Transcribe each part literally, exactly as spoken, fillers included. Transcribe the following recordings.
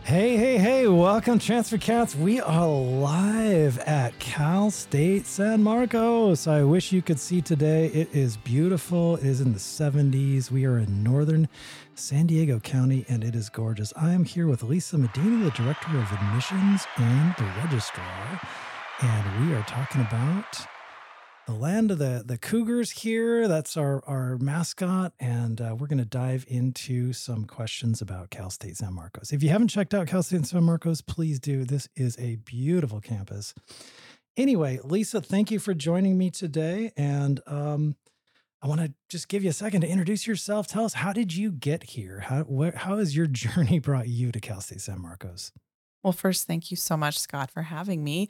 Hey, hey, hey, welcome Transfer Cats. We are live at Cal State San Marcos. I wish you could see today. It is beautiful. It is in the seventies. We are in northern San Diego County and it is gorgeous. I am here with Lisa Medina, the Director of Admissions and the Registrar. And we are talking about the land of the, the Cougars here. That's our, our mascot. And uh, we're going to dive into some questions about Cal State San Marcos. If you haven't checked out Cal State San Marcos, please do. This is a beautiful campus. Anyway, Lisa, thank you for joining me today. And um, I want to just give you a second to introduce yourself. Tell us, how did you get here? How, wh- how has your journey brought you to Cal State San Marcos? Well, first, thank you so much, Scott, for having me.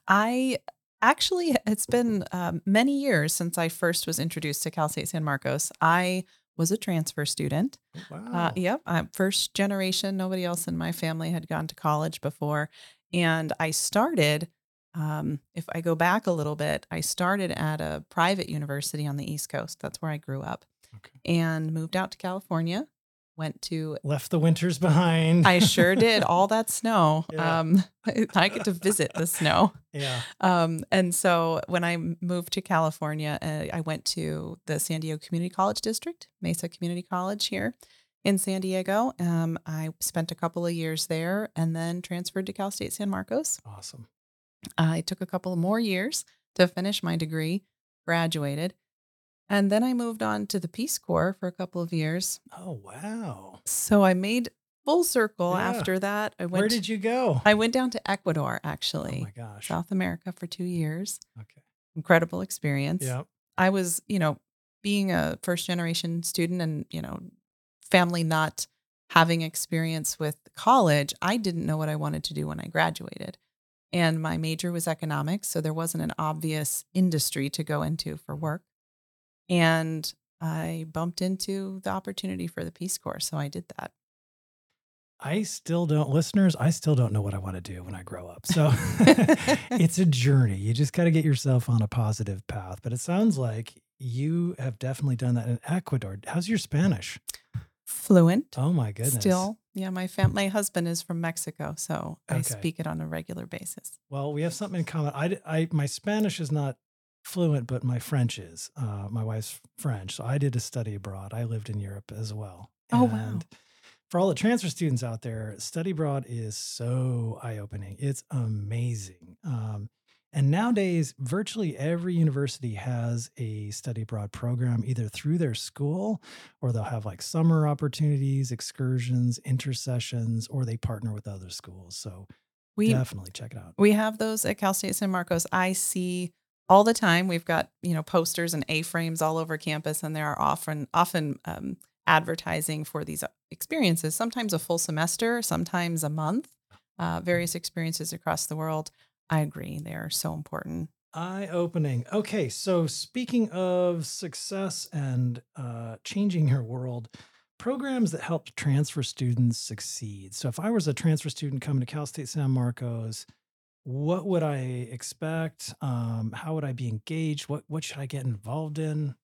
I actually, it's been um, many years since I first was introduced to Cal State San Marcos. I was a transfer student. Uh, Wow. yep, I'm first generation. Nobody else in my family had gone to college before. And I started, um, if I go back a little bit, I started at a private university on the East Coast. That's where I grew up Okay. and moved out to California. Went to Left the winters behind. I sure did. All that snow. Yeah. Um, I get to visit the snow. Yeah. Um, and so when I m- moved to California, uh, I went to the San Diego Community College District, Mesa Community College here in San Diego. Um, I spent a couple of years there and then transferred to Cal State San Marcos. Awesome. I took a couple more years to finish my degree, graduated, and then I moved on to the Peace Corps for a couple of years. Oh, wow. So I made full circle Yeah. after that. I Where went did you go? I went down to Ecuador, Oh actually, my gosh. South America for two years. Okay. Incredible experience. Yeah. I was, you know, being a first generation student and, you know, family not having experience with college, I didn't know what I wanted to do when I graduated. And my major was economics, so there wasn't an obvious industry to go into for work. And I bumped into the opportunity for the Peace Corps, so I did that. I still don't, listeners, I still don't know what I want to do when I grow up. So it's a journey. You just got to get yourself on a positive path. But it sounds like you have definitely done that in Ecuador. How's your Spanish? Fluent. Oh my goodness. Still, yeah, my fam- my husband is from Mexico, so I Okay. speak it on a regular basis. Well, we have something in common. I, I, my Spanish is not fluent, but my French is. Uh, my wife's French. So I did a study abroad. I lived in Europe as well. Oh, wow. And for all the transfer students out there, study abroad is so eye-opening. It's amazing. Um, and nowadays, virtually every university has a study abroad program, either through their school or they'll have like summer opportunities, excursions, intercessions, or they partner with other schools. So We definitely check it out. we have those at Cal State San Marcos. I see all the time. We've got, you know, posters and A-frames all over campus, and there are often often um, advertising for these experiences. Sometimes a full semester, sometimes a month. Uh, various experiences across the world. I agree, they are so important. Eye-opening. Okay, so speaking of success and uh, changing your world, programs that help transfer students succeed. So if I was a transfer student coming to Cal State San Marcos, what would I expect? Um, how would I be engaged? What what should I get involved in?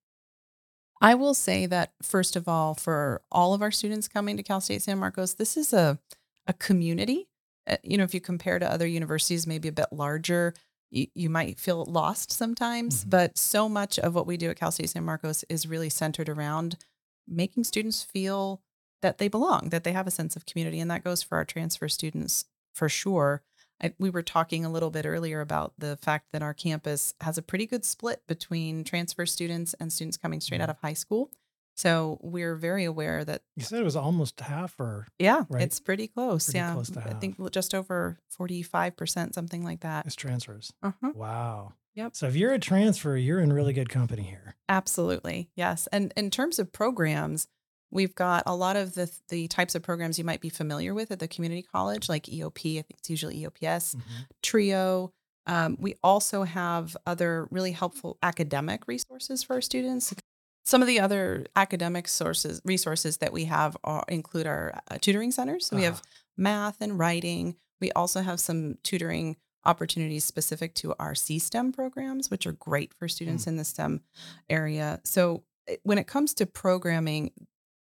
I will say that first of all, for all of our students coming to Cal State San Marcos, this is a a community. Uh, you know, if you compare to other universities, maybe a bit larger, you, you might feel lost sometimes. Mhm. But so much of what we do at Cal State San Marcos is really centered around making students feel that they belong, that they have a sense of community, and that goes for our transfer students for sure. I, we were talking a little bit earlier about the fact that our campus has a pretty good split between transfer students and students coming straight out Mhm. of high school. So we're very aware that, You said it was almost half, or yeah, right? it's pretty close. Pretty Yeah. close to I half think just over forty-five percent, something like that. is transfers. Uh-huh. Wow. Yep. So if you're a transfer, you're in really good company here. Absolutely. Yes. And in terms of programs, we've got a lot of the the types of programs you might be familiar with at the community college, like E O P. I think it's usually E O P S, Mhm. TRIO. Um, we also have other really helpful academic resources for our students. Some of the other academic sources resources that we have are, include our uh, tutoring centers. So we Uh-huh. have math and writing. We also have some tutoring opportunities specific to our C STEM programs, which are great for students Mm. in the STEM area. So eh, when it comes to programming,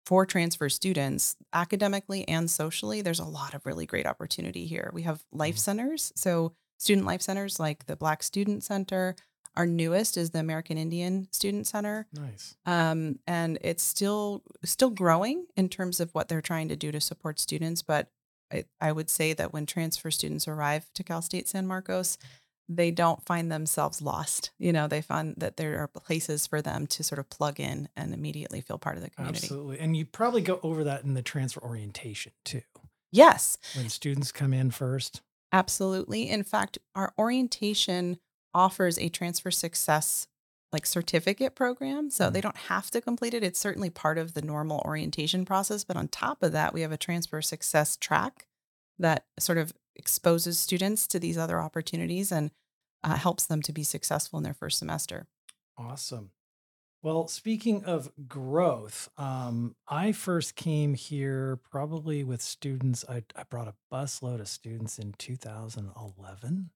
for transfer students, academically and socially, there's a lot of really great opportunity here. We have life Mhm. centers, so student life centers like the Black Student Center. Our newest is the American Indian Student Center. Nice. Um, and it's still still growing in terms of what they're trying to do to support students. But I, I would say that when transfer students arrive to Cal State San Marcos, they don't find themselves lost. You know, they find that there are places for them to sort of plug in and immediately feel part of the community. Absolutely. And you probably go over that in the transfer orientation too. Yes, When students come in first. absolutely. In fact, our orientation offers a transfer success like certificate program. So they Mm. don't have to complete it. It's certainly part of the normal orientation process. But on top of that, we have a transfer success track that sort of exposes students to these other opportunities and uh, helps them to be successful in their first semester. Awesome. Well, speaking of growth, um, I first came here probably with students. I, I brought a busload of students in two thousand eleven.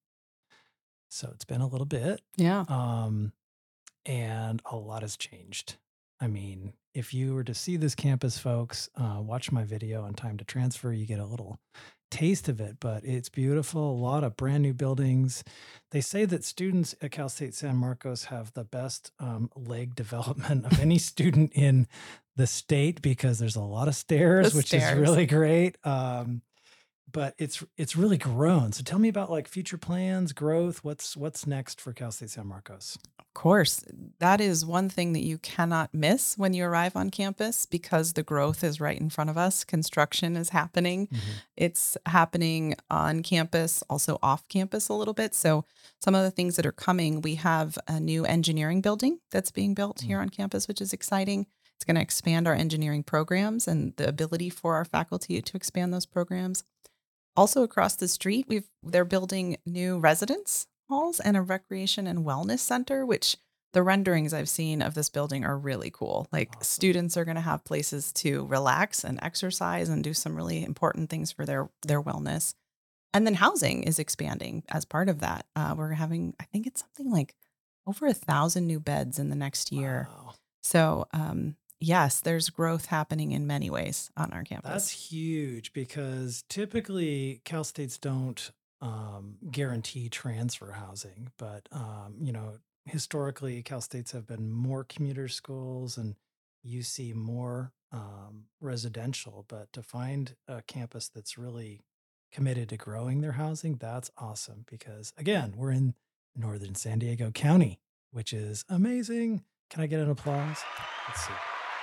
So it's been a little bit. Yeah. Um, and a lot has changed. I mean, if you were to see this campus, folks, uh, watch my video on time to transfer, you get a little taste of it, but it's beautiful. A lot of brand new buildings. They say that students at Cal State San Marcos have the best um, leg development of any student in the state because there's a lot of stairs, The which is stairs. really great. Um, but it's it's really grown. So tell me about like future plans, growth. What's what's next for Cal State San Marcos? Of course, that is one thing that you cannot miss when you arrive on campus because the growth is right in front of us. Construction is happening. Mhm. It's happening on campus, also off campus a little bit. So, some of the things that are coming, we have a new engineering building that's being built Mm. here on campus, which is exciting. It's going to expand our engineering programs and the ability for our faculty to expand those programs. Also across the street, we've they're building new residence halls and a recreation and wellness center, which the renderings I've seen of this building are really cool. Like Awesome. students are going to have places to relax and exercise and do some really important things for their their wellness. And then housing is expanding as part of that. Uh, we're having, I think it's something like over a thousand new beds in the next year. Wow. So um, yes, there's growth happening in many ways on our That's campus. huge because typically Cal States don't um, guarantee transfer housing, but um, you know, historically Cal States have been more commuter schools and you see more um, residential, but to find a campus that's really committed to growing their housing, that's awesome because again, we're in northern San Diego County, which is amazing. Can I get an applause? Let's see.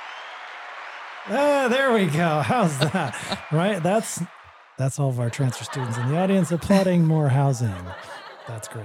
Ah, there we go. How's that? Right? That's that's all of our transfer students in the audience applauding more housing. That's great.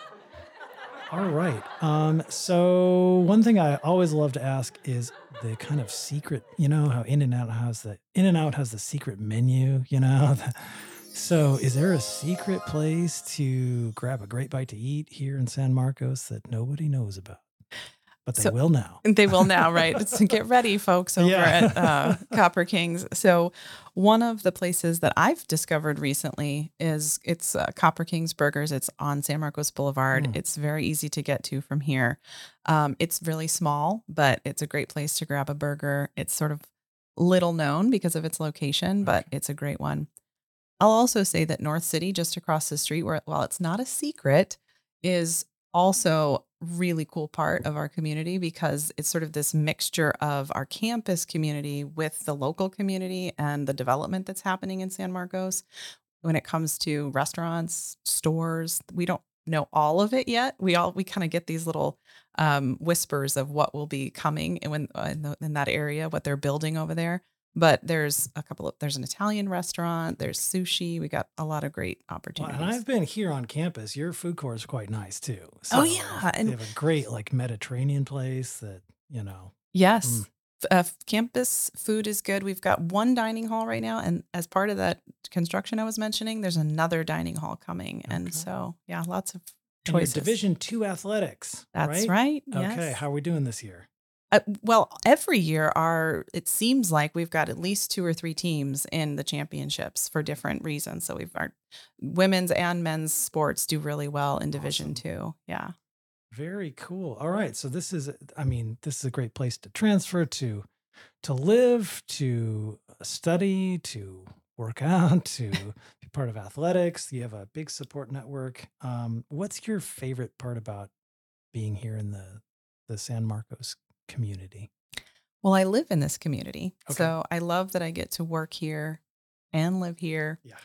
All right. Um, so one thing I always love to ask is the kind of secret, you know, how In and Out has the In and Out has the secret menu, you know. So is there a secret place to grab a great bite to eat here in San Marcos that nobody knows about? But they So- will now. They will now, right? So get ready, folks, over Yeah. at uh, Copper Kings. So one of the places that I've discovered recently is it's uh, Copper Kings Burgers. It's on San Marcos Boulevard. Mm. It's very easy to get to from here. Um, it's really small, but it's a great place to grab a burger. It's sort of little known because of its location, but Okay. it's a great one. I'll also say that North City, just across the street, where while it's not a secret, is also really cool part of our community because it's sort of this mixture of our campus community with the local community and the development that's happening in San Marcos. When it comes to restaurants, stores, we don't know all of it yet. We all we kind of get these little um, whispers of what will be coming in, when, uh, in, the, in that area, what they're building over there. But there's a couple of there's an Italian restaurant, there's sushi. We got a lot of great Well, opportunities. and I've been here on campus. Your food court is quite nice too. Oh, So yeah, and- they have a great like Mediterranean place that you know. Yes. Mm. F- Uh, f- campus food is good. We've got one dining hall right now. And as part of that construction I was mentioning, there's another dining hall coming. Okay. And so, yeah, lots of And your choices. Division Two athletics. That's right. right. Okay. Yes. How are we doing this year? Uh, well, every year, our it seems like we've got at least two or three teams in the championships for different reasons. So we've our women's and men's sports do really well in Division Awesome. Two. Yeah. Very cool. All right. So this is, I mean, this is a great place to transfer to to live, to study, to work out, to be part of athletics. You have a big support network. Um, what's your favorite part about being here in the the San Marcos community? Well, I live in this community, Okay. so I love that I get to work here and live here. Yeah.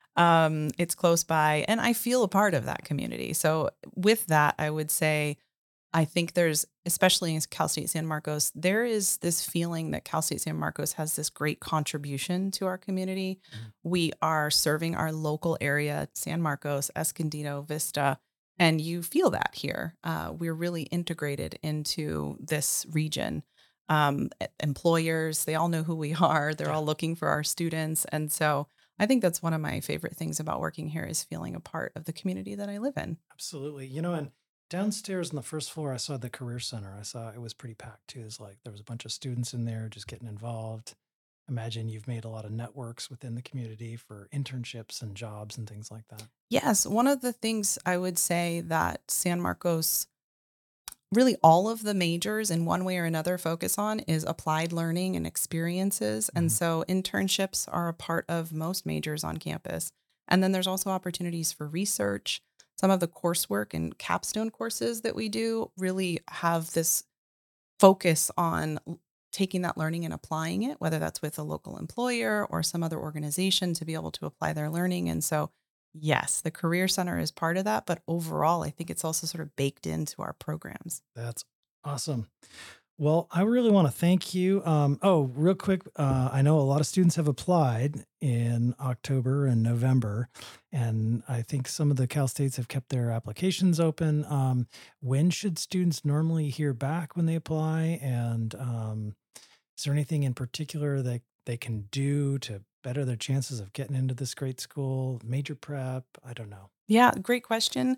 Um, it's close by, and I feel a part of that community. So, with that, I would say I think there's, especially in Cal State San Marcos, there is this feeling that Cal State San Marcos has this great contribution to our community. Mhm. We are serving our local area, San Marcos, Escondido, Vista, and you feel that here. Uh, we're really integrated into this region. Um, e- employers, they all know who we are. They're Yeah. all looking for our students. And so I think that's one of my favorite things about working here is feeling a part of the community that I live in. Absolutely. You know, and downstairs on the first floor, I saw the career center. I saw it was pretty packed too. It's like there was a bunch of students in there just getting involved. Imagine you've made a lot of networks within the community for internships and jobs and things like that. Yes, one of the things I would say that San Marcos, really all of the majors in one way or another focus on is applied learning and experiences. And Mhm. so internships are a part of most majors on campus. And then there's also opportunities for research. Some of the coursework and capstone courses that we do really have this focus on l- taking that learning and applying it, whether that's with a local employer or some other organization to be able to apply their learning. And so, yes, the Career Center is part of that. But overall, I think it's also sort of baked into our programs. That's awesome. Well, I really want to thank you. Um, oh, real quick, uh, I know a lot of students have applied in October and November, and I think some of the Cal States have kept their applications open. Um, when should students normally hear back when they apply? And um, is there anything in particular that they can do to better their chances of getting into this great school? Major prep? I don't know. Yeah, great question.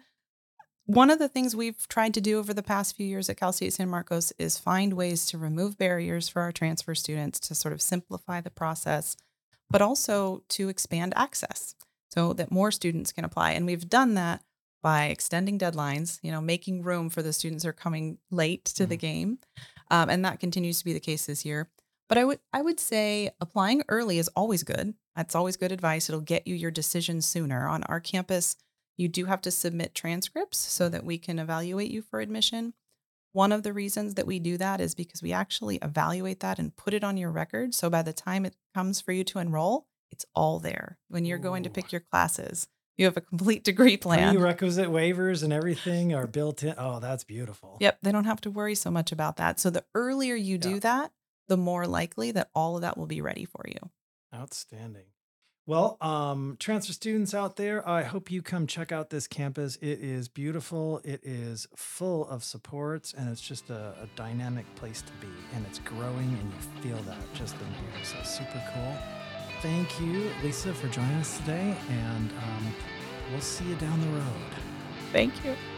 One of the things we've tried to do over the past few years at Cal State San Marcos is find ways to remove barriers for our transfer students to sort of simplify the process, but also to expand access so that more students can apply. And we've done that by extending deadlines, you know, making room for the students who are coming late to the Mhm. game. Um, and that continues to be the case this year. But I would I would say applying early is always good. That's always good advice. It'll get you your decision sooner. On our campus, you do have to submit transcripts so that we can evaluate you for admission. One of the reasons that we do that is because we actually evaluate that and put it on your record. So by the time it comes for you to enroll, it's all there. When you're going to Ooh. pick your classes, you have a complete degree plan. Prerequisite waivers and everything are built in. Oh, that's beautiful. Yep, they don't have to worry so much about that. So the earlier you Yeah. do that, the more likely that all of that will be ready for you. Outstanding. Well, um, transfer students out there, I hope you come check out this campus. It is beautiful. It is full of supports, and it's just a, a dynamic place to be. And it's growing, and you feel that just in here. So super cool. Thank you, Lisa, for joining us today, and um, we'll see you down the road. Thank you.